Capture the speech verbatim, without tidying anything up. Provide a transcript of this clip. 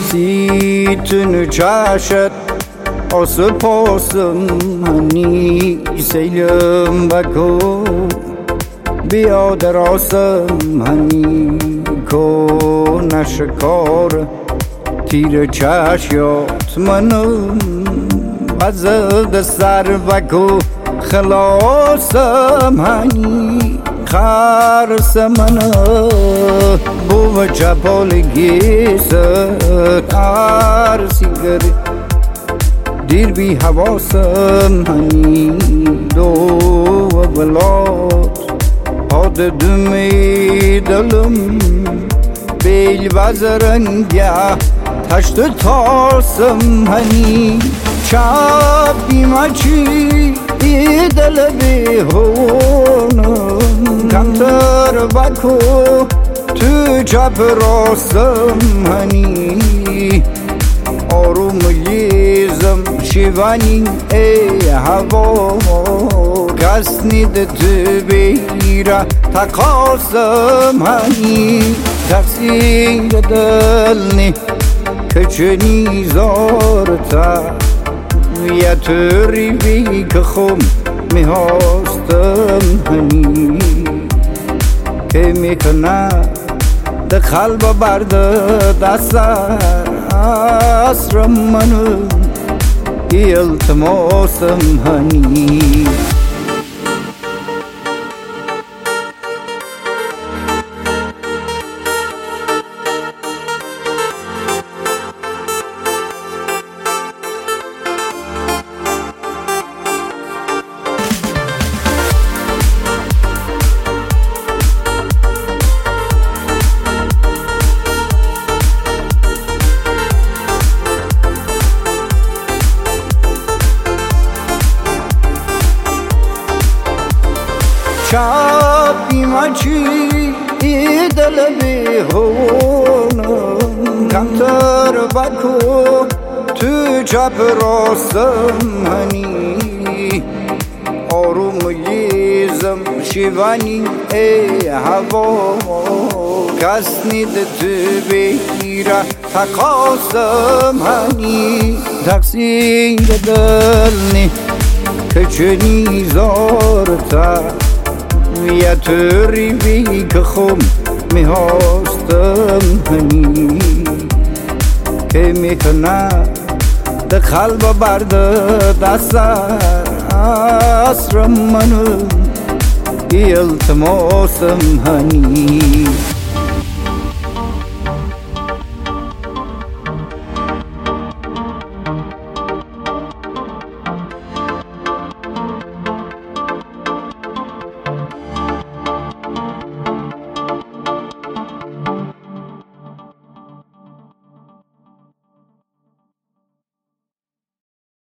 سیتن چشت آسه پاسم هنی سیلم بکو بیا در آسم هنی کو نشکار تیر چشیات منم وزد سر بکو خلاصم هنی خرس منه بو چپالگی ست عرصی گره دیر بی حواسم هنی دو و بلاد پاد دمی دلم بیل وزرنگه تشت تاسم هنی چپ بیمچی ای دل بیهونم کمتر بکو تو چپ راستم هنی آروم لیزم شیوانی ای هوا کس نید تو بیره تقاسم هنی تقصیر دل نی کچنی زارتا یه توری بی که خم میهاستم هنی که میکنه ده قلب برده دستر اسرم منو التماسم هنی چپی مچی ای دل بیهونم کمتر بکو تو چپ راستم هنی آروم لیزم شیوانی ای هوا کس نید تو بیره تقاسم هنی تقصیر دل نی کچنی زارتا یه توری بی که خم میهاستم هنی که میکنه ده قلب برده دستر اسرم منو التماسم هنی